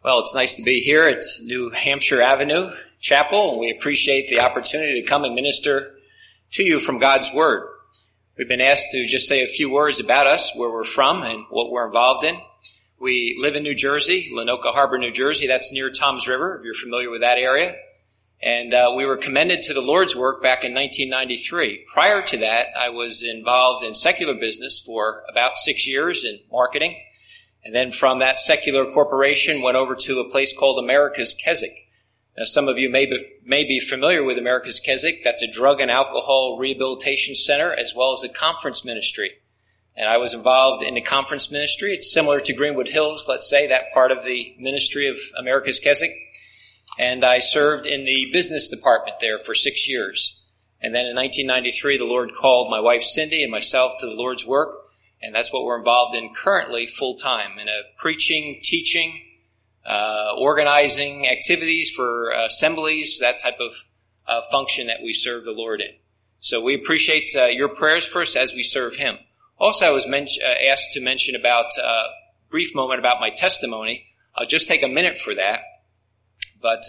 Well, it's nice to be here at New Hampshire Avenue Chapel, and we appreciate the opportunity to come and minister to you from God's Word. We've been asked to just say a few words about us, where we're from, and what we're involved in. We live in New Jersey, Lenoka Harbor, New Jersey. That's near Toms River, if you're familiar with that area. And we were commended to the Lord's work back in 1993. Prior to that, I was involved in secular business for about 6 years in marketing. And then from that secular corporation, went over to a place called America's Keswick. Now, some of you may be familiar with America's Keswick. That's a drug and alcohol rehabilitation center as well as a conference ministry. And I was involved in the conference ministry. It's similar to Greenwood Hills, let's say, that part of the ministry of America's Keswick. And I served in the business department there for 6 years. And then in 1993, the Lord called my wife Cindy and myself to the Lord's work. And that's what we're involved in currently full-time, in a preaching, teaching, organizing activities for assemblies, that type of function that we serve the Lord in. So we appreciate your prayers for us as we serve Him. Also, I was asked to mention about a brief moment about my testimony. I'll just take a minute for that. But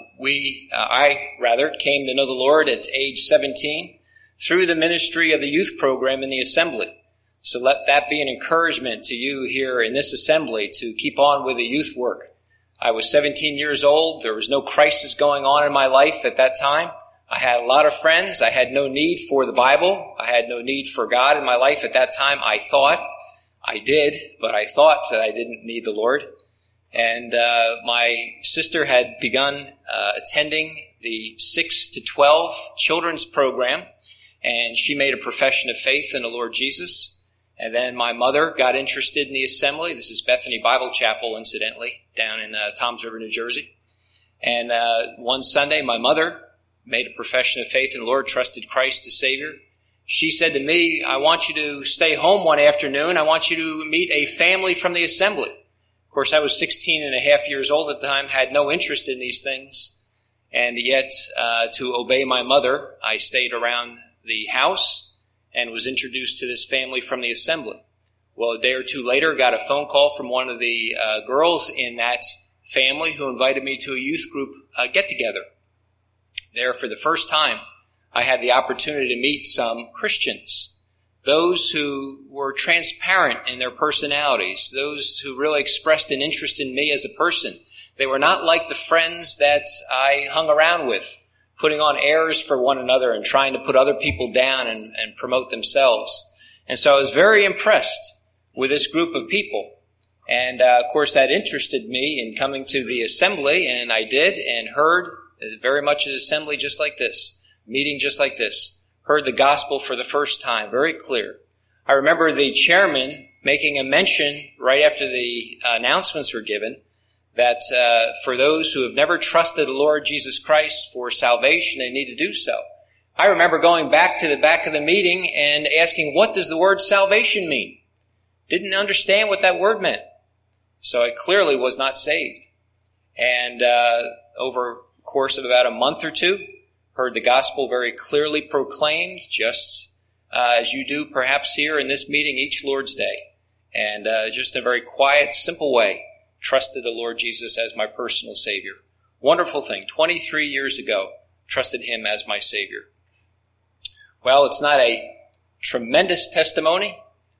I came to know the Lord at age 17 through the ministry of the youth program in the assembly. So let that be an encouragement to you here in this assembly to keep on with the youth work. I was 17 years old. There was no crisis going on in my life at that time. I had a lot of friends. I had no need for the Bible. I had no need for God in my life at that time. I thought I did, but I thought that I didn't need the Lord. And my sister had begun attending the 6 to 12 children's program, and she made a profession of faith in the Lord Jesus. And then my mother got interested in the assembly. This is Bethany Bible Chapel, incidentally, down in Toms River, New Jersey. And one Sunday, my mother made a profession of faith in the Lord, trusted Christ as Savior. She said to me, I want you to stay home one afternoon. I want you to meet a family from the assembly. Of course, I was 16 and a half years old at the time, had no interest in these things. And yet, to obey my mother, I stayed around the house and was introduced to this family from the assembly. Well, a day or two later, got a phone call from one of the girls in that family who invited me to a youth group get-together. There, for the first time, I had the opportunity to meet some Christians, those who were transparent in their personalities, those who really expressed an interest in me as a person. They were not like the friends that I hung around with, putting on airs for one another and trying to put other people down and promote themselves. And so I was very impressed with this group of people. And, of course, that interested me in coming to the assembly, and I did, and heard very much an assembly just like this, meeting just like this, heard the gospel for the first time, very clear. I remember the chairman making a mention right after the announcements were given that for those who have never trusted the Lord Jesus Christ for salvation, they need to do so. I remember going back to the back of the meeting and asking, what does the word salvation mean? Didn't understand what that word meant. So I clearly was not saved. And over the course of about a month or two, heard the gospel very clearly proclaimed, just as you do perhaps here in this meeting each Lord's Day. And just in a very quiet, simple way, trusted the Lord Jesus as my personal Savior. Wonderful thing. 23 years ago, trusted Him as my Savior. Well, it's not a tremendous testimony,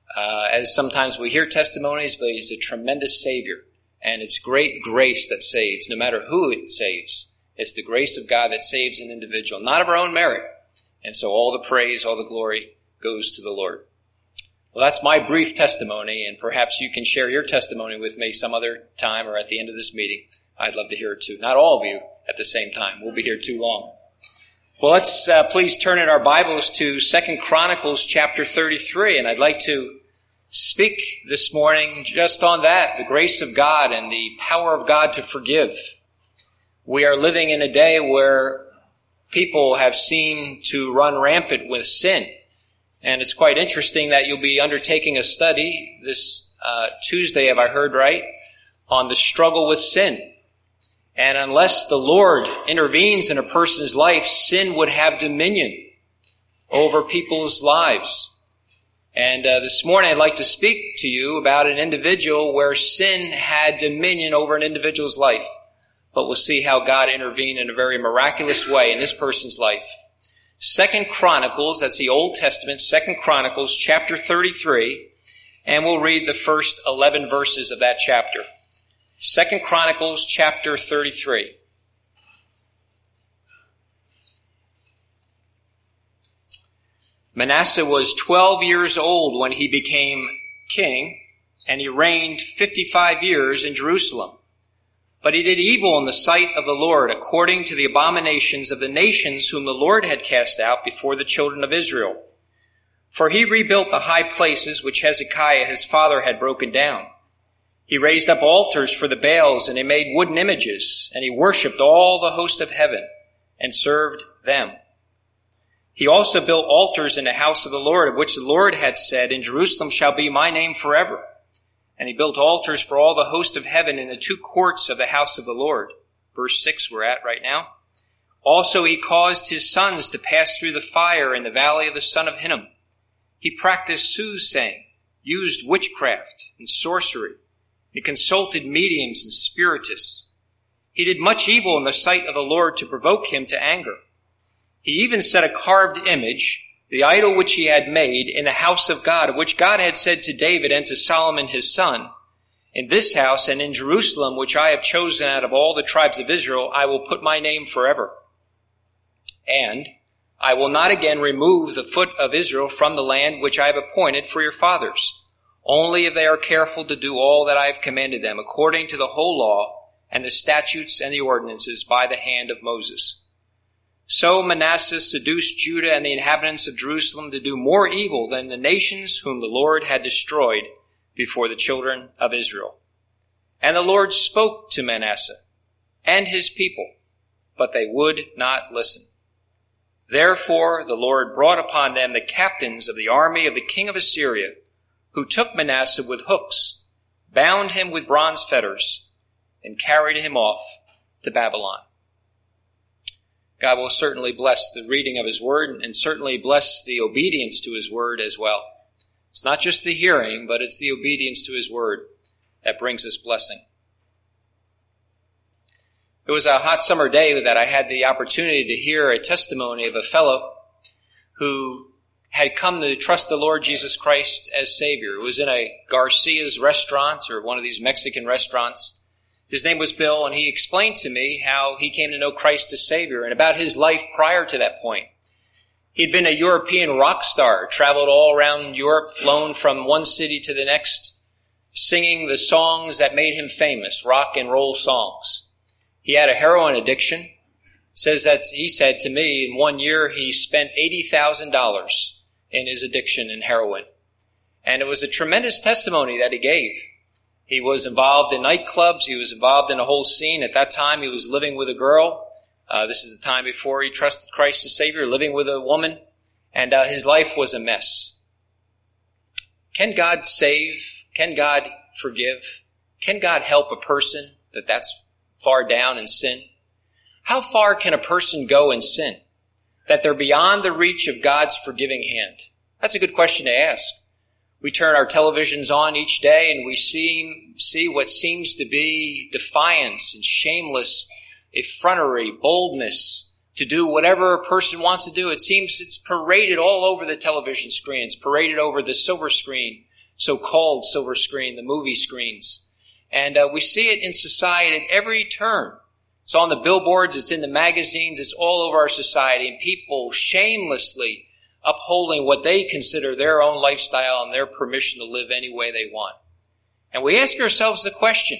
as sometimes we hear testimonies, but He's a tremendous Savior. And it's great grace that saves, no matter who it saves. It's the grace of God that saves an individual, not of our own merit. And so all the praise, all the glory goes to the Lord. Well, that's my brief testimony, and perhaps you can share your testimony with me some other time or at the end of this meeting. I'd love to hear it too. Not all of you at the same time. We'll be here too long. Well, let's please turn in our Bibles to 2 Chronicles chapter 33, and I'd like to speak this morning just on that, the grace of God and the power of God to forgive. We are living in a day where people have seemed to run rampant with sin. And it's quite interesting that you'll be undertaking a study this Tuesday, have I heard right, on the struggle with sin. And unless the Lord intervenes in a person's life, sin would have dominion over people's lives. And this morning I'd like to speak to you about an individual where sin had dominion over an individual's life. But we'll see how God intervened in a very miraculous way in this person's life. 2 Chronicles, that's the Old Testament, 2 Chronicles chapter 33, and we'll read the first 11 verses of that chapter. 2 Chronicles chapter 33. Manasseh was 12 years old when he became king, and he reigned 55 years in Jerusalem. But he did evil in the sight of the Lord, according to the abominations of the nations whom the Lord had cast out before the children of Israel. For he rebuilt the high places which Hezekiah his father had broken down. He raised up altars for the Baals, and he made wooden images, and he worshipped all the host of heaven, and served them. He also built altars in the house of the Lord, of which the Lord had said, In Jerusalem shall be my name forever. And he built altars for all the host of heaven in the two courts of the house of the Lord. Verse 6 we're at right now. Also he caused his sons to pass through the fire in the valley of the son of Hinnom. He practiced soothsaying, used witchcraft and sorcery. He consulted mediums and spiritists. He did much evil in the sight of the Lord to provoke him to anger. He even set a carved image, the idol which he had made, in the house of God, of which God had said to David and to Solomon his son, In this house and in Jerusalem, which I have chosen out of all the tribes of Israel, I will put my name forever. And I will not again remove the foot of Israel from the land which I have appointed for your fathers, only if they are careful to do all that I have commanded them, according to the whole law and the statutes and the ordinances by the hand of Moses. So Manasseh seduced Judah and the inhabitants of Jerusalem to do more evil than the nations whom the Lord had destroyed before the children of Israel. And the Lord spoke to Manasseh and his people, but they would not listen. Therefore the Lord brought upon them the captains of the army of the king of Assyria, who took Manasseh with hooks, bound him with bronze fetters, and carried him off to Babylon. God will certainly bless the reading of his word and certainly bless the obedience to his word as well. It's not just the hearing, but it's the obedience to his word that brings us blessing. It was a hot summer day that I had the opportunity to hear a testimony of a fellow who had come to trust the Lord Jesus Christ as Savior. It was in a Garcia's restaurant, or one of these Mexican restaurants. His name was Bill, and he explained to me how he came to know Christ as Savior and about his life prior to that point. He'd been a European rock star, traveled all around Europe, flown from one city to the next, singing the songs that made him famous, rock and roll songs. He had a heroin addiction. It says that he said to me in 1 year he spent $80,000 in his addiction in heroin. And it was a tremendous testimony that he gave. He was involved in nightclubs. He was involved in a whole scene. At that time, he was living with a girl. This is the time before he trusted Christ as Savior, living with a woman. And his life was a mess. Can God save? Can God forgive? Can God help a person that's far down in sin? How far can a person go in sin that they're beyond the reach of God's forgiving hand? That's a good question to ask. We turn our televisions on each day and we see what seems to be defiance and shameless effrontery, boldness to do whatever a person wants to do. It seems it's paraded all over the television screen. It's paraded over the silver screen, so-called silver screen, the movie screens. And we see it in society at every turn. It's on the billboards, it's in the magazines, it's all over our society, and people shamelessly upholding what they consider their own lifestyle and their permission to live any way they want. And we ask ourselves the question,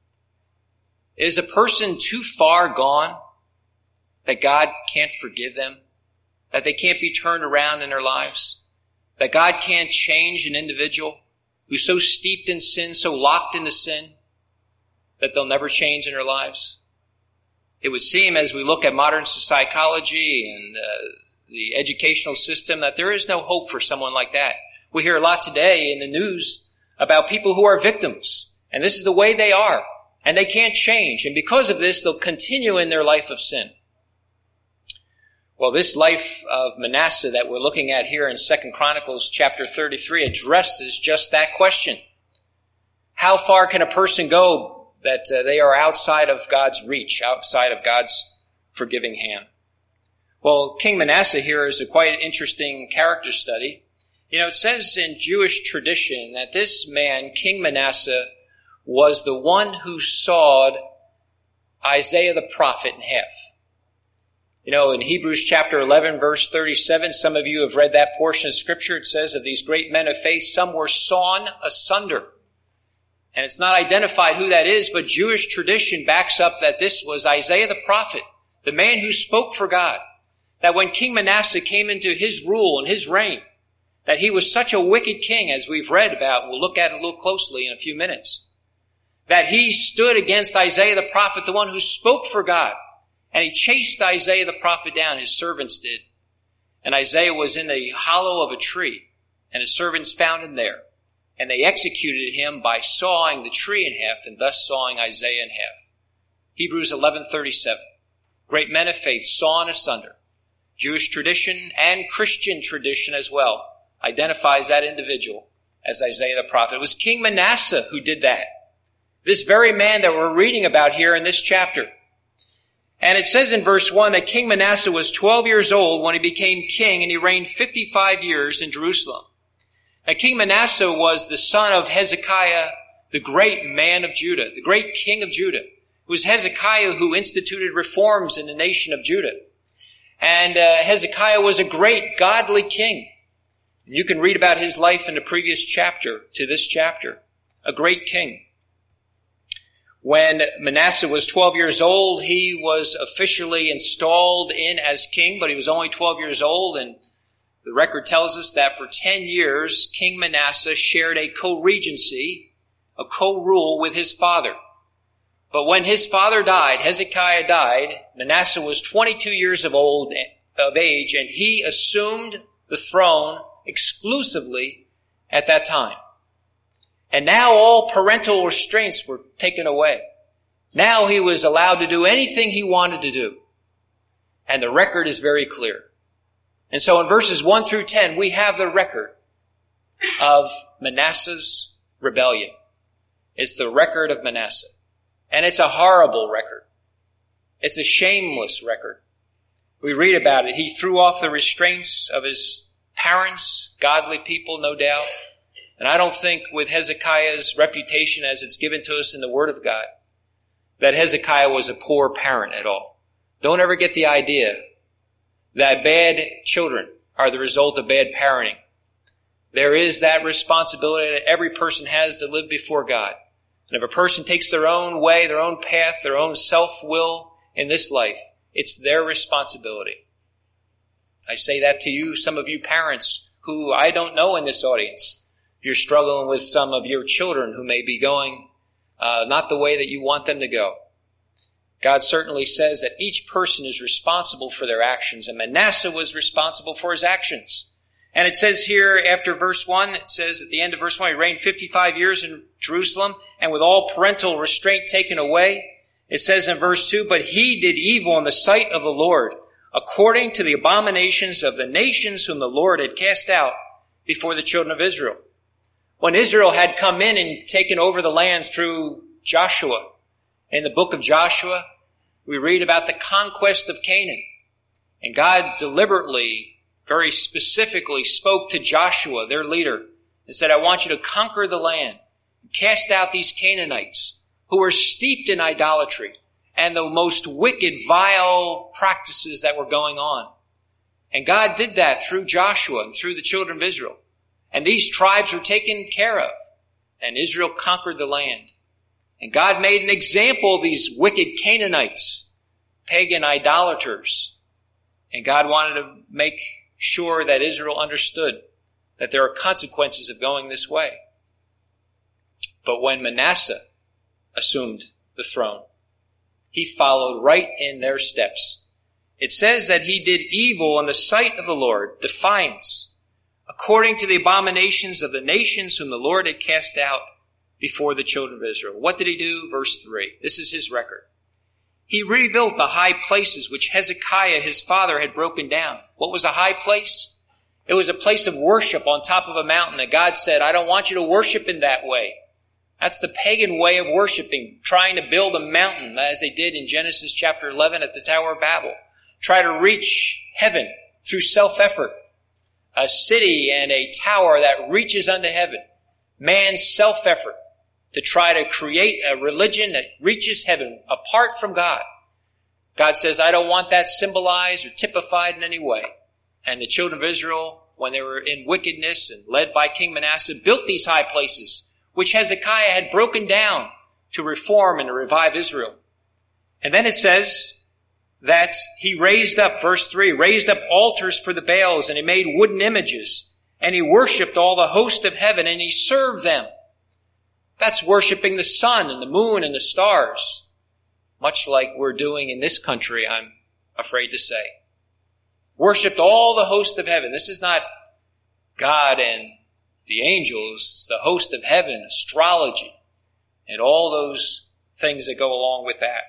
is a person too far gone that God can't forgive them? That they can't be turned around in their lives? That God can't change an individual who's so steeped in sin, so locked into sin, that they'll never change in their lives? It would seem, as we look at modern psychology and the educational system, that there is no hope for someone like that. We hear a lot today in the news about people who are victims, and this is the way they are, and they can't change, and because of this, they'll continue in their life of sin. Well, this life of Manasseh that we're looking at here in 2 Chronicles chapter 33 addresses just that question. How far can a person go that they are outside of God's reach, outside of God's forgiving hand? Well, King Manasseh here is a quite interesting character study. You know, it says in Jewish tradition that this man, King Manasseh, was the one who sawed Isaiah the prophet in half. You know, in Hebrews chapter 11, verse 37, some of you have read that portion of Scripture. It says of these great men of faith, some were sawn asunder. And it's not identified who that is, but Jewish tradition backs up that this was Isaiah the prophet, the man who spoke for God. That when King Manasseh came into his rule and his reign, that he was such a wicked king, as we've read about, we'll look at it a little closely in a few minutes, that he stood against Isaiah the prophet, the one who spoke for God. And he chased Isaiah the prophet down, his servants did. And Isaiah was in the hollow of a tree, and his servants found him there. And they executed him by sawing the tree in half, and thus sawing Isaiah in half. Hebrews 11:37. Great men of faith sawn asunder. Jewish tradition and Christian tradition as well identifies that individual as Isaiah the prophet. It was King Manasseh who did that. This very man that we're reading about here in this chapter. And it says in verse 1 that King Manasseh was 12 years old when he became king, and he reigned 55 years in Jerusalem. Now, King Manasseh was the son of Hezekiah, the great man of Judah, the great king of Judah. It was Hezekiah who instituted reforms in the nation of Judah. And Hezekiah was a great godly king. You can read about his life in the previous chapter to this chapter. A great king. When Manasseh was 12 years old, he was officially installed in as king, but he was only 12 years old, and the record tells us that for 10 years, King Manasseh shared a co-regency, a co-rule with his father. But when his father died, Hezekiah died, Manasseh was 22 years of age, and he assumed the throne exclusively at that time. And now all parental restraints were taken away. Now he was allowed to do anything he wanted to do. And the record is very clear. And so in verses 1 through 10, we have the record of Manasseh's rebellion. It's the record of Manasseh. And it's a horrible record. It's a shameless record. We read about it. He threw off the restraints of his parents, godly people, no doubt. And I don't think with Hezekiah's reputation as it's given to us in the Word of God, that Hezekiah was a poor parent at all. Don't ever get the idea that bad children are the result of bad parenting. There is that responsibility that every person has to live before God. And if a person takes their own way, their own path, their own self-will in this life, it's their responsibility. I say that to you, some of you parents who I don't know in this audience. You're struggling with some of your children who may be going not the way that you want them to go. God certainly says that each person is responsible for their actions, and Manasseh was responsible for his actions. And it says here after verse 1, it says at the end of verse 1, he reigned 55 years in Jerusalem, and with all parental restraint taken away. It says in verse 2, but he did evil in the sight of the Lord, according to the abominations of the nations whom the Lord had cast out before the children of Israel. When Israel had come in and taken over the land through Joshua, in the book of Joshua, we read about the conquest of Canaan. And God deliberately, very specifically spoke to Joshua, their leader, and said, I want you to conquer the land, cast out these Canaanites who were steeped in idolatry and the most wicked, vile practices that were going on. And God did that through Joshua and through the children of Israel. And these tribes were taken care of. And Israel conquered the land. And God made an example of these wicked Canaanites, pagan idolaters. And God wanted to make sure that Israel understood that there are consequences of going this way. But when Manasseh assumed the throne, he followed right in their steps. It says that he did evil in the sight of the Lord, defiance, according to the abominations of the nations whom the Lord had cast out before the children of Israel. What did he do? Verse 3. This is his record. He rebuilt the high places which Hezekiah, his father, had broken down. What was a high place? It was a place of worship on top of a mountain that God said, I don't want you to worship in that way. That's the pagan way of worshiping, trying to build a mountain as they did in Genesis chapter 11 at the Tower of Babel. Try to reach heaven through self-effort. A city and a tower that reaches unto heaven. Man's self-effort to try to create a religion that reaches heaven apart from God. God says, I don't want that symbolized or typified in any way. And the children of Israel, when they were in wickedness and led by King Manasseh, built these high places, which Hezekiah had broken down to reform and to revive Israel. And then it says that he raised up, verse 3, raised up altars for the Baals, and he made wooden images, and he worshipped all the host of heaven, and he served them. That's worshiping the sun and the moon and the stars, much like we're doing in this country, I'm afraid to say. Worshipped all the host of heaven. This is not God and the angels. It's the host of heaven, astrology, and all those things that go along with that.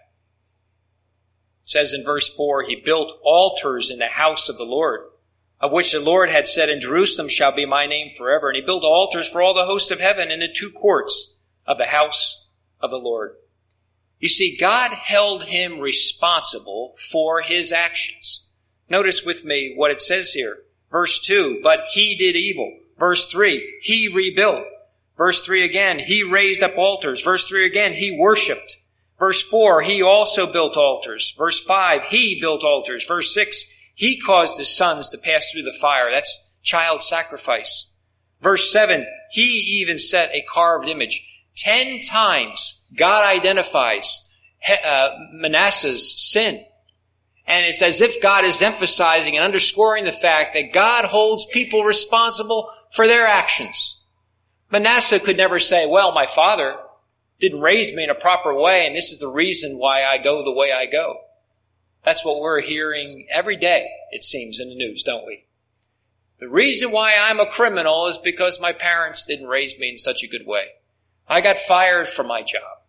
It says in verse 4, he built altars in the house of the Lord, of which the Lord had said, in Jerusalem shall be my name forever. And he built altars for all the host of heaven in the two courts of the house of the Lord. You see, God held him responsible for his actions. Notice with me what it says here. Verse 2, but he did evil. Verse 3, he rebuilt. Verse 3 again, he raised up altars. Verse 3 again, he worshipped. Verse 4, he also built altars. Verse 5, he built altars. Verse 6, he caused his sons to pass through the fire. That's child sacrifice. Verse 7, he even set a carved image. 10 times God identifies Manasseh's sin. And it's as if God is emphasizing and underscoring the fact that God holds people responsible for their actions. Manasseh could never say, well, my father didn't raise me in a proper way, and this is the reason why I go the way I go. That's what we're hearing every day, it seems, in the news, don't we? The reason why I'm a criminal is because my parents didn't raise me in such a good way. I got fired from my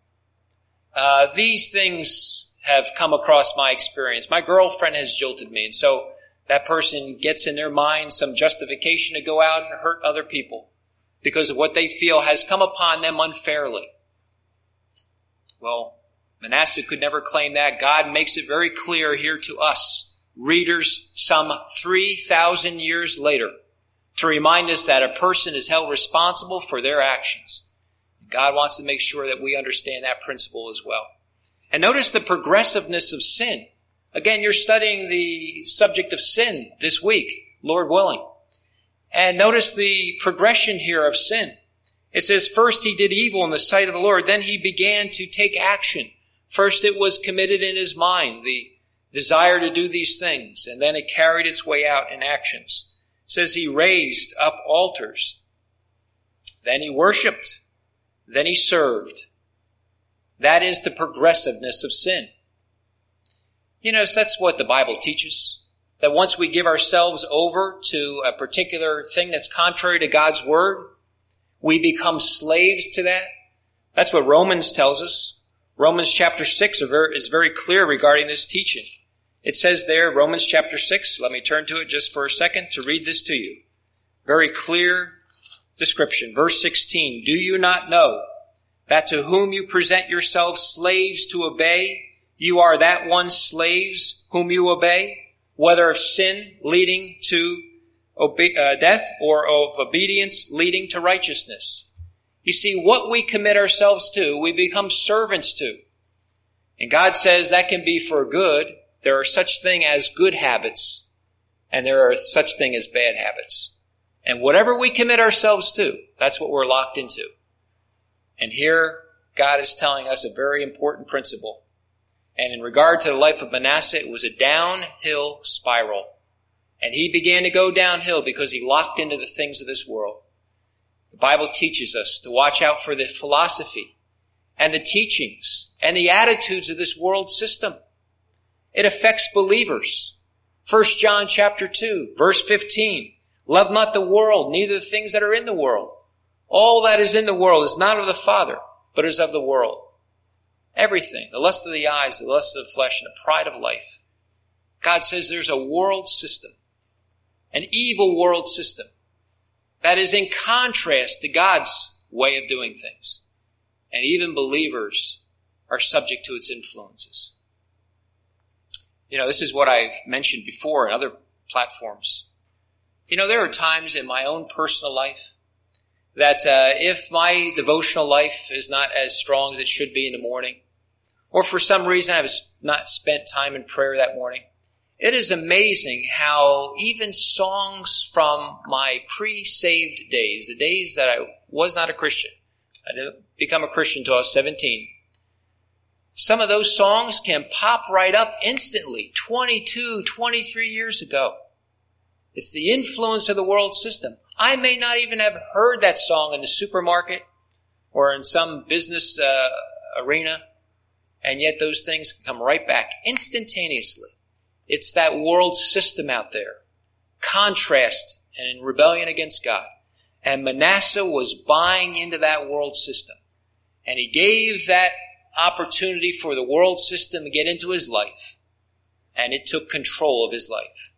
job. These things have come across my experience. My girlfriend has jilted me, and so that person gets in their mind some justification to go out and hurt other people because of what they feel has come upon them unfairly. Well, Manasseh could never claim that. God makes it very clear here to us, readers, some 3,000 years later, to remind us that a person is held responsible for their actions. God wants to make sure that we understand that principle as well. And notice the progressiveness of sin. Again, you're studying the subject of sin this week, Lord willing. And notice the progression here of sin. It says, first he did evil in the sight of the Lord. Then he began to take action. First it was committed in his mind, the desire to do these things. And then it carried its way out in actions. It says he raised up altars. Then he worshiped. Then he served. That is the progressiveness of sin. You know, that's what the Bible teaches. That once we give ourselves over to a particular thing that's contrary to God's word, we become slaves to that. That's what Romans tells us. Romans chapter 6 is very clear regarding this teaching. It says there, Romans chapter 6, let me turn to it just for a second to read this to you. Very clear description. Verse 16, do you not know that to whom you present yourselves slaves to obey, you are that one slaves whom you obey, whether of sin leading to death or of obedience leading to righteousness. You see, what we commit ourselves to, we become servants to. And God says that can be for good. There are such thing as good habits, and there are such thing as bad habits. And whatever we commit ourselves to, that's what we're locked into. And here, God is telling us a very important principle. And in regard to the life of Manasseh, it was a downhill spiral. And he began to go downhill because he locked into the things of this world. The Bible teaches us to watch out for the philosophy and the teachings and the attitudes of this world system. It affects believers. 1 John chapter 2, verse 15. Love not the world, neither the things that are in the world. All that is in the world is not of the Father, but is of the world. Everything. The lust of the eyes, the lust of the flesh, and the pride of life. God says there's a world system, an evil world system, that is in contrast to God's way of doing things. And even believers are subject to its influences. This is what I've mentioned before in other platforms. There are times in my own personal life that if my devotional life is not as strong as it should be in the morning, or for some reason I've not spent time in prayer that morning, it is amazing how even songs from my pre-saved days, the days that I was not a Christian, I didn't become a Christian until I was 17, some of those songs can pop right up instantly, 22, 23 years ago. It's the influence of the world system. I may not even have heard that song in the supermarket or in some business arena, and yet those things come right back instantaneously. It's that world system out there, contrast and in rebellion against God. And Manasseh was buying into that world system. And he gave that opportunity for the world system to get into his life. And it took control of his life.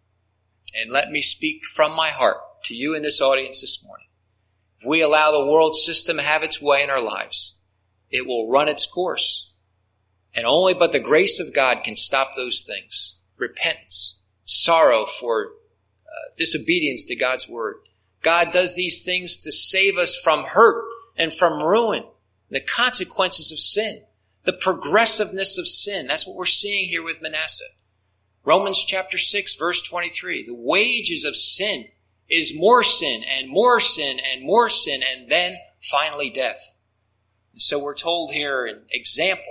And let me speak from my heart to you in this audience this morning. If we allow the world system to have its way in our lives, it will run its course. And only but the grace of God can stop those things. Repentance, sorrow for disobedience to God's word. God does these things to save us from hurt and from ruin, the consequences of sin, the progressiveness of sin. That's what we're seeing here with Manasseh. Romans chapter 6, verse 23. The wages of sin is more sin and more sin and more sin, and then finally death. And so we're told here an example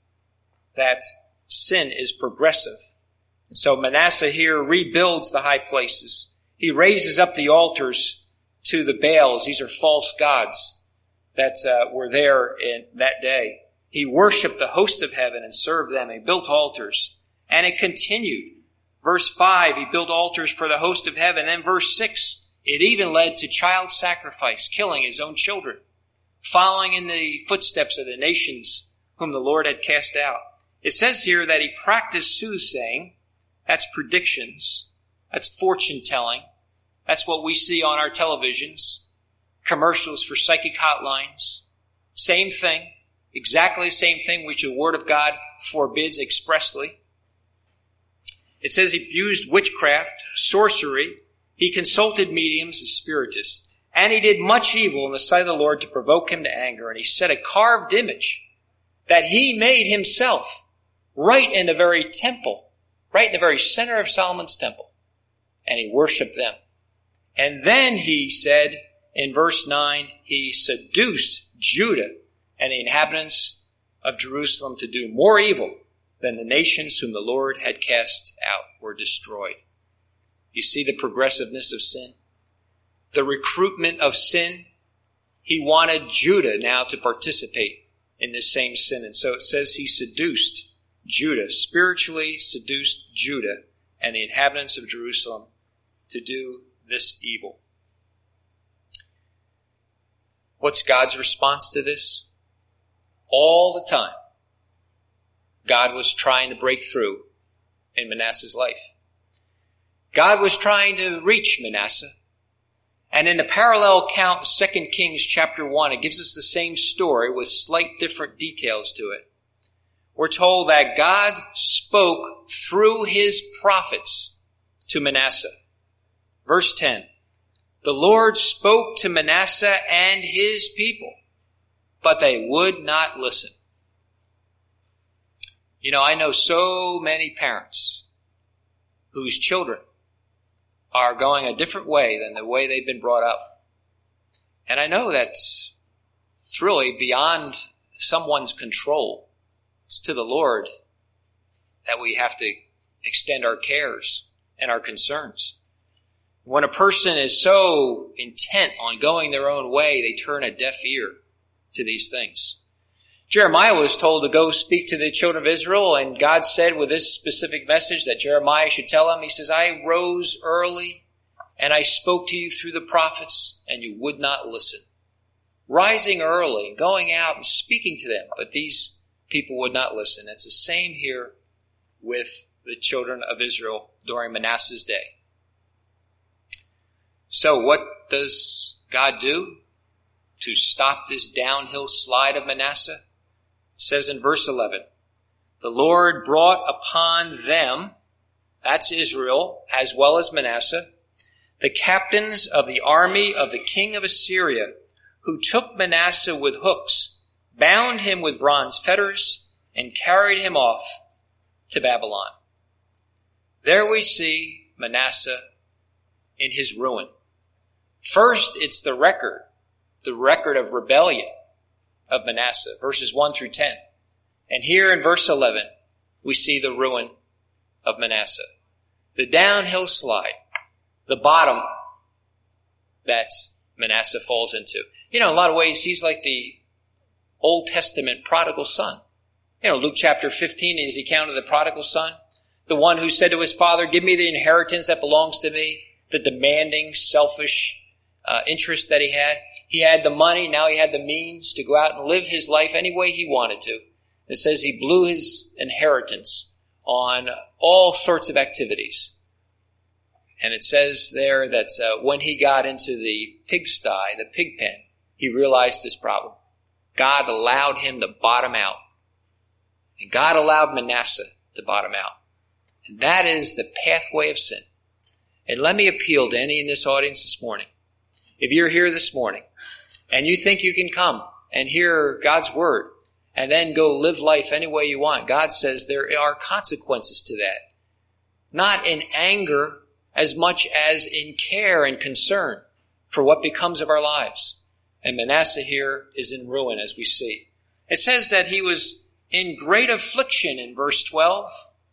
that sin is progressive. And so Manasseh here rebuilds the high places. He raises up the altars to the Baals. These are false gods that were there in that day. He worshiped the host of heaven and served them. He built altars. And it continued. Verse 5, he built altars for the host of heaven. Then verse 6, it even led to child sacrifice, killing his own children, following in the footsteps of the nations whom the Lord had cast out. It says here that he practiced soothsaying. That's predictions. That's fortune telling. That's what we see on our televisions. Commercials for psychic hotlines. Same thing. Exactly the same thing which the Word of God forbids expressly. It says he used witchcraft, sorcery. He consulted mediums and spiritists. And he did much evil in the sight of the Lord to provoke him to anger. And he set a carved image that he made himself right in the very temple, right in the very center of Solomon's temple. And he worshiped them. And then he said in verse 9, he seduced Judah and the inhabitants of Jerusalem to do more evil than the nations whom the Lord had cast out were destroyed. You see the progressiveness of sin? The recruitment of sin. He wanted Judah now to participate in this same sin. And so it says he seduced Judah, spiritually seduced Judah and the inhabitants of Jerusalem to do this evil. What's God's response to this? All the time, God was trying to break through in Manasseh's life. God was trying to reach Manasseh. And in the parallel account, 2 Kings chapter 1, it gives us the same story with slight different details to it. We're told that God spoke through his prophets to Manasseh. Verse 10, the Lord spoke to Manasseh and his people, but they would not listen. I know so many parents whose children are going a different way than the way they've been brought up. And I know that's it's really beyond someone's control. It's to the Lord that we have to extend our cares and our concerns. When a person is so intent on going their own way, they turn a deaf ear to these things. Jeremiah was told to go speak to the children of Israel, and God said with this specific message that Jeremiah should tell them, he says, I rose early and I spoke to you through the prophets, and you would not listen. Rising early, going out and speaking to them, but these people would not listen. It's the same here with the children of Israel during Manasseh's day. So what does God do to stop this downhill slide of Manasseh? It says in verse 11, the Lord brought upon them, that's Israel, as well as Manasseh, the captains of the army of the king of Assyria, who took Manasseh with hooks, bound him with bronze fetters, and carried him off to Babylon. There we see Manasseh in his ruin. First, it's the record of rebellion of Manasseh, verses 1 through 10. And here in verse 11, we see the ruin of Manasseh. The downhill slide, the bottom that Manasseh falls into. In a lot of ways, he's like the Old Testament prodigal son. Luke chapter 15 is the account of the prodigal son. The one who said to his father, give me the inheritance that belongs to me. The demanding, selfish interest that he had. He had the money, now he had the means to go out and live his life any way he wanted to. It says he blew his inheritance on all sorts of activities. And it says there that when he got into the pigsty, the pig pen, he realized his problem. God allowed him to bottom out. And God allowed Manasseh to bottom out. And that is the pathway of sin. And let me appeal to any in this audience this morning. If you're here this morning and you think you can come and hear God's word and then go live life any way you want, God says there are consequences to that. Not in anger as much as in care and concern for what becomes of our lives. And Manasseh here is in ruin, as we see. It says that he was in great affliction in verse 12.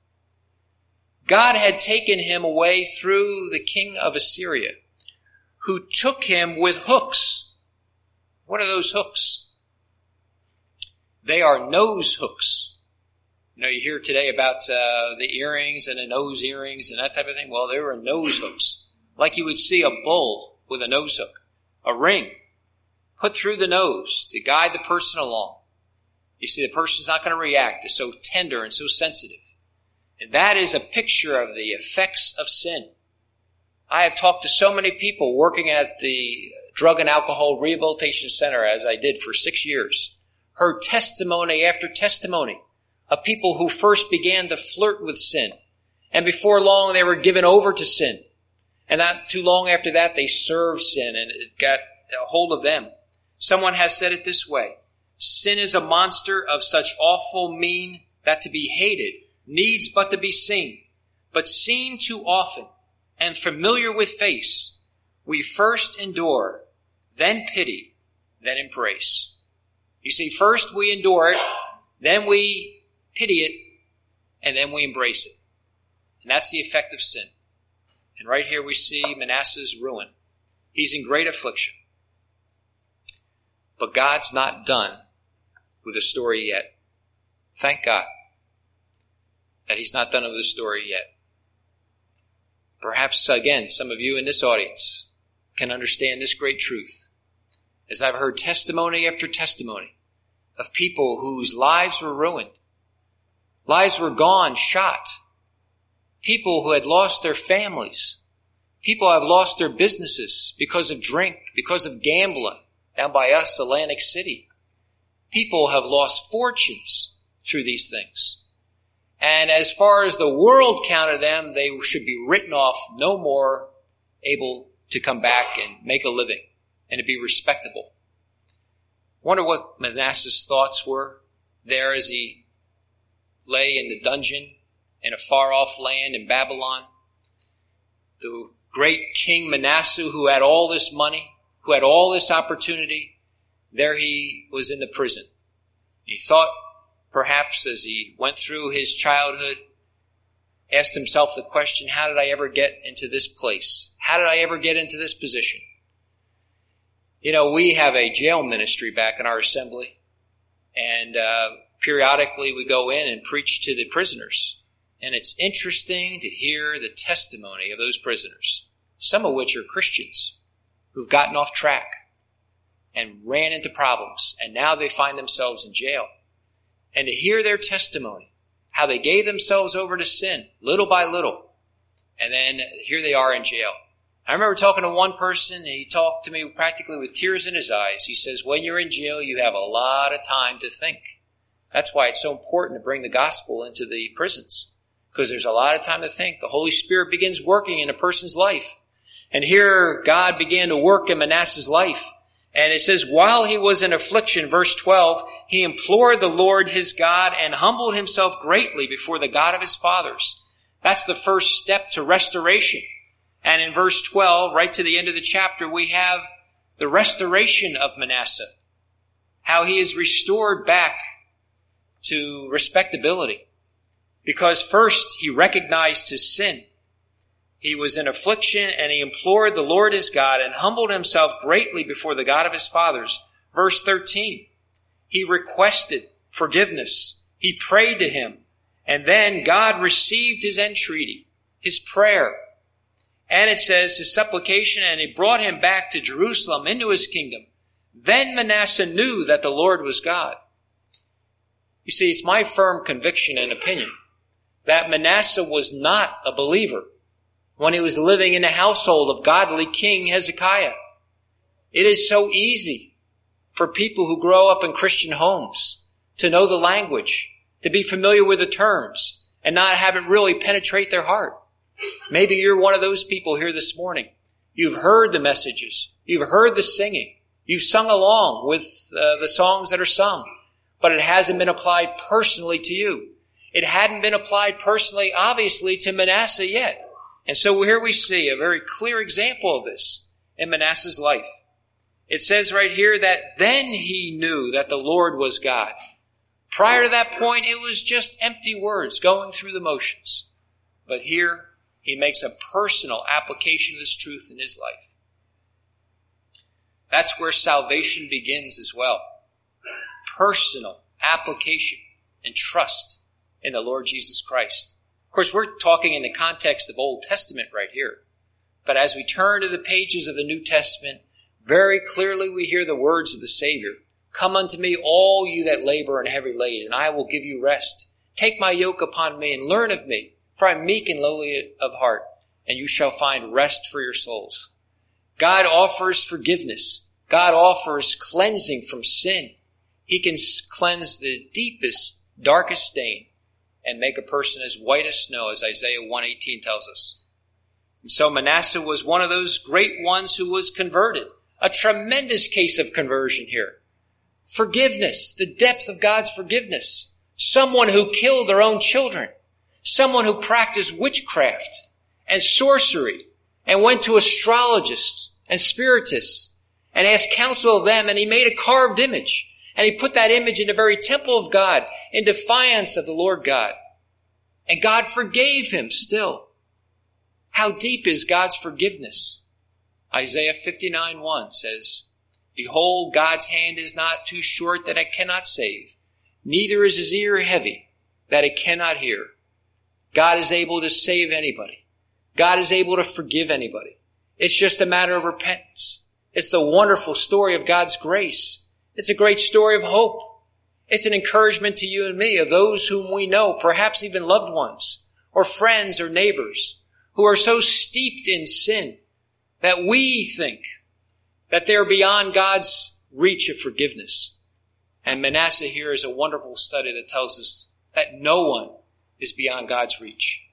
God had taken him away through the king of Assyria, who took him with hooks. What are those hooks? They are nose hooks. You hear today about the earrings and the nose earrings and that type of thing. Well, they were nose hooks. Like you would see a bull with a nose hook. A ring put through the nose to guide the person along. You see, the person's not going to react. It's so tender and so sensitive. And that is a picture of the effects of sin. I have talked to so many people working at the Drug and Alcohol Rehabilitation Center, as I did for 6 years. Heard testimony after testimony of people who first began to flirt with sin. And before long, they were given over to sin. And not too long after that, they served sin and it got a hold of them. Someone has said it this way. Sin is a monster of such awful mien that to be hated needs but to be seen. But seen too often and familiar with face, we first endure, then pity, then embrace. You see, first we endure it, then we pity it, and then we embrace it. And that's the effect of sin. And right here we see Manasseh's ruin. He's in great affliction. But God's not done with the story yet. Thank God that he's not done with the story yet. Perhaps, again, some of you in this audience can understand this great truth. As I've heard testimony after testimony of people whose lives were ruined, lives were gone, shot, people who had lost their families, people who have lost their businesses because of drink, because of gambling, down by us, Atlantic City. People have lost fortunes through these things. And as far as the world counted them, they should be written off, no more able to come back and make a living and to be respectable. Wonder what Manasseh's thoughts were there as he lay in the dungeon in a far-off land in Babylon. The great King Manasseh, who had all this money, who had all this opportunity, there he was in the prison. He thought, perhaps as he went through his childhood, asked himself the question, how did I ever get into this place? How did I ever get into this position? We have a jail ministry back in our assembly, and periodically we go in and preach to the prisoners. And it's interesting to hear the testimony of those prisoners, some of which are Christians who've gotten off track and ran into problems, and now they find themselves in jail. and to hear their testimony, how they gave themselves over to sin, little by little. And then here they are in jail. I remember talking to one person, and he talked to me practically with tears in his eyes. He says, when you're in jail, you have a lot of time to think. That's why it's so important to bring the gospel into the prisons, because there's a lot of time to think. The Holy Spirit begins working in a person's life. And here God began to work in Manasseh's life. And it says, while he was in affliction, verse 12, he implored the Lord his God and humbled himself greatly before the God of his fathers. That's the first step to restoration. And in verse 12, right to the end of the chapter, we have the restoration of Manasseh. How he is restored back to respectability. Because first, he recognized his sin. He was in affliction, and he implored the Lord his God and humbled himself greatly before the God of his fathers. Verse 13, he requested forgiveness. He prayed to him. And then God received his entreaty, his prayer. And it says his supplication, and he brought him back to Jerusalem into his kingdom. Then Manasseh knew that the Lord was God. You see, it's my firm conviction and opinion that Manasseh was not a believer when he was living in the household of godly King Hezekiah. It is so easy for people who grow up in Christian homes to know the language, to be familiar with the terms, and not have it really penetrate their heart. Maybe you're one of those people here this morning. You've heard the messages. You've heard the singing. You've sung along with the songs that are sung, but it hasn't been applied personally to you. It hadn't been applied personally, obviously, to Manasseh yet. And so here we see a very clear example of this in Manasseh's life. It says right here that then he knew that the Lord was God. Prior to that point, it was just empty words going through the motions. But here, he makes a personal application of this truth in his life. That's where salvation begins as well. Personal application and trust in the Lord Jesus Christ. Of course, we're talking in the context of Old Testament right here. But as we turn to the pages of the New Testament, very clearly we hear the words of the Savior. Come unto me, all you that labor and heavy laden, and I will give you rest. Take my yoke upon me and learn of me, for I am meek and lowly of heart, and you shall find rest for your souls. God offers forgiveness. God offers cleansing from sin. He can cleanse the deepest, darkest stain and make a person as white as snow, as Isaiah 1:18 tells us. And so Manasseh was one of those great ones who was converted. A tremendous case of conversion here. Forgiveness, the depth of God's forgiveness. Someone who killed their own children. Someone who practiced witchcraft and sorcery and went to astrologists and spiritists and asked counsel of them, and he made a carved image. And he put that image in the very temple of God in defiance of the Lord God. And God forgave him still. How deep is God's forgiveness? Isaiah 59:1 says, Behold, God's hand is not too short that it cannot save, neither is his ear heavy that it cannot hear. God is able to save anybody. God is able to forgive anybody. It's just a matter of repentance. It's the wonderful story of God's grace. It's a great story of hope. It's an encouragement to you and me of those whom we know, perhaps even loved ones or friends or neighbors who are so steeped in sin that we think that they're beyond God's reach of forgiveness. And Manasseh here is a wonderful study that tells us that no one is beyond God's reach.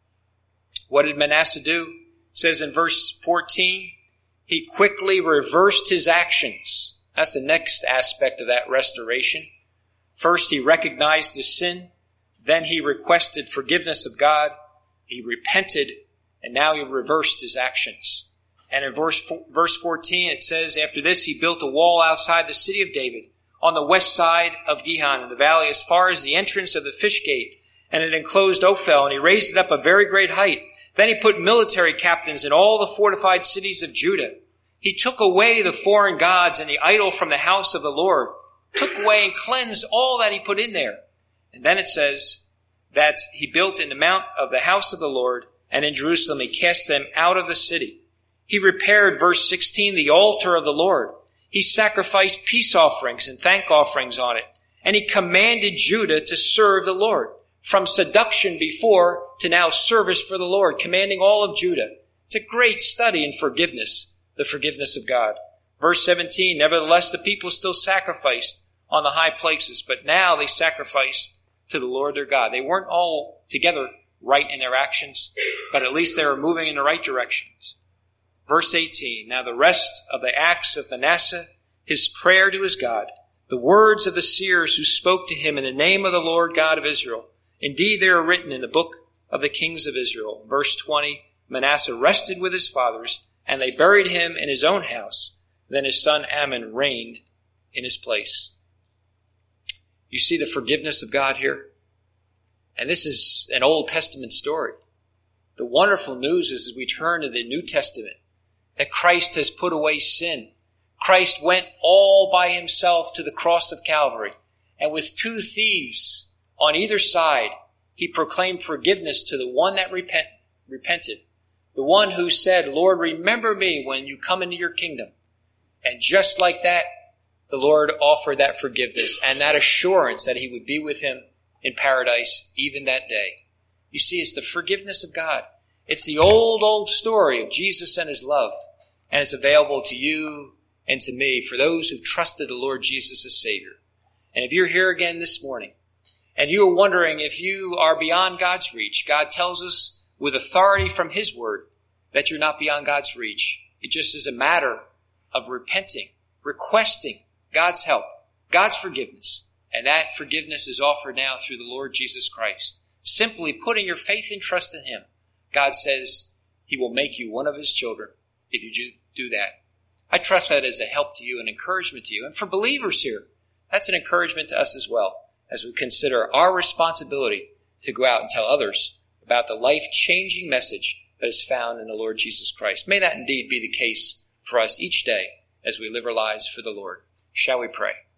What did Manasseh do? It says in verse 14, he quickly reversed his actions. That's the next aspect of that restoration. First, he recognized his sin. Then he requested forgiveness of God. He repented, and now he reversed his actions. And in verse 14, it says, after this, he built a wall outside the city of David on the west side of Gihon in the valley as far as the entrance of the fish gate. And it enclosed Ophel, and he raised it up a very great height. Then he put military captains in all the fortified cities of Judah. He took away the foreign gods and the idol from the house of the Lord, took away and cleansed all that he put in there. And then it says that he built in the mount of the house of the Lord, and in Jerusalem he cast them out of the city. He repaired, verse 16, the altar of the Lord. He sacrificed peace offerings and thank offerings on it, And he commanded Judah to serve the Lord. From seduction before to now service for the Lord, commanding all of Judah. It's a great study in forgiveness, the forgiveness of God. Verse 17, nevertheless the people still sacrificed on the high places, but now they sacrificed to the Lord their God. They weren't all together right in their actions, but at least they were moving in the right directions. Verse 18, now the rest of the acts of Manasseh, his prayer to his God, the words of the seers who spoke to him in the name of the Lord God of Israel, indeed they are written in the book of the kings of Israel. Verse 20, Manasseh rested with his fathers, and they buried him in his own house. Then his son Amon reigned in his place. You see the forgiveness of God here? And this is an Old Testament story. The wonderful news is as we turn to the New Testament, that Christ has put away sin. Christ went all by himself to the cross of Calvary. And with two thieves on either side, he proclaimed forgiveness to the one that repented. The one who said, Lord, remember me when you come into your kingdom. And just like that, the Lord offered that forgiveness and that assurance that he would be with him in paradise even that day. You see, it's the forgiveness of God. It's the old story of Jesus and his love. And it's available to you and to me for those who've trusted the Lord Jesus as Savior. And if you're here again this morning, and you are wondering if you are beyond God's reach, God tells us with authority from his word that you're not beyond God's reach. It just is a matter of repenting, requesting God's help, God's forgiveness. And that forgiveness is offered now through the Lord Jesus Christ. Simply putting your faith and trust in him. God says he will make you one of his children if you do that. I trust that as a help to you, an encouragement to you. And for believers here, that's an encouragement to us as well, as we consider our responsibility to go out and tell others about the life-changing message that is found in the Lord Jesus Christ. May that indeed be the case for us each day as we live our lives for the Lord. Shall we pray?